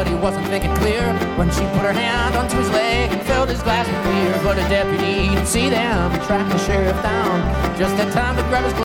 but he wasn't thinking clear when she put her hand onto his leg and filled his glass with beer. But a deputy didn't see them, tracked the sheriff down, just had time to grab his